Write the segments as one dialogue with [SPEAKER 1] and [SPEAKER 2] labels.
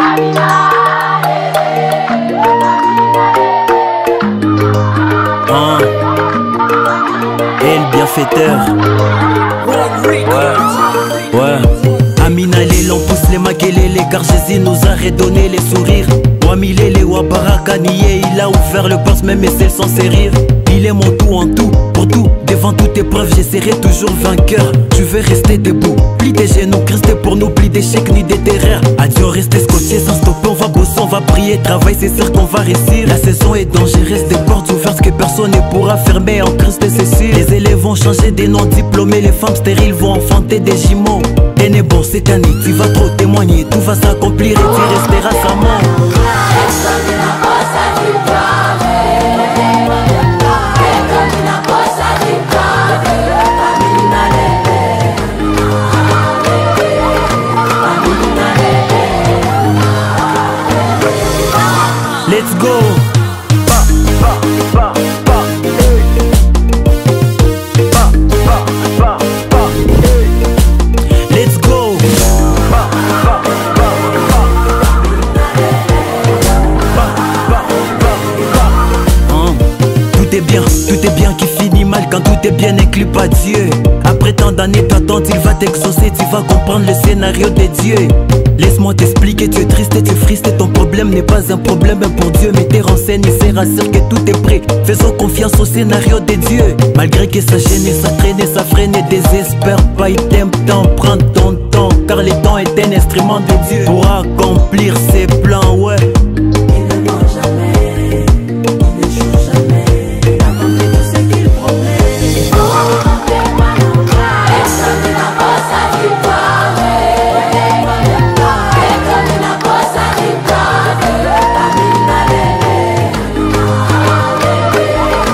[SPEAKER 1] Et le bienfaiteur. Ouais. Amina, les lampous, les maquelés, les gargésies nous a redonné les sourires. Wamilele, Wabaraka, Nié, il a ouvert le poste, même et celle sans ses rires. Il est mon tout en tout, pour tout. Devant toute épreuve, j'essaierai toujours vainqueur. Tu veux rester debout, plie tes genoux, rester pour nous, plie d'échecs ni des terreurs. Adieu, rester scotché sans stopper, on va bosser, on va prier, travail, c'est sûr qu'on va réussir. La saison est dangereuse, des portes ouvertes que personne ne pourra fermer, en Christ c'est sûr. Les élèves vont changer des noms diplômés, les femmes stériles vont enfanter des jumeaux. T'es bon cette année, tu vas trop témoigner, tout va s'accomplir et tu resteras sa mort. Let's go. Let's go. Tout est bien qui finit mal quand tout est bien inclus pas Dieu. Après tant d'années d'attente, il va t'exaucer, tu vas comprendre le scénario des dieux. Laisse-moi t'expliquer, tu es triste et tu fristes et ton problème n'est pas un problème pour Dieu. Mais tes renseignes, il se rassure que tout est prêt. Faisons confiance au scénario des dieux. Malgré que ça gêne, ça traîne, ça freine et désespère pas, il t'aime tant, prends ton temps. Car le temps est un instrument de Dieu pour accomplir ses plans, ouais.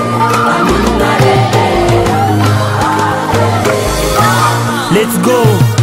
[SPEAKER 1] Let's go.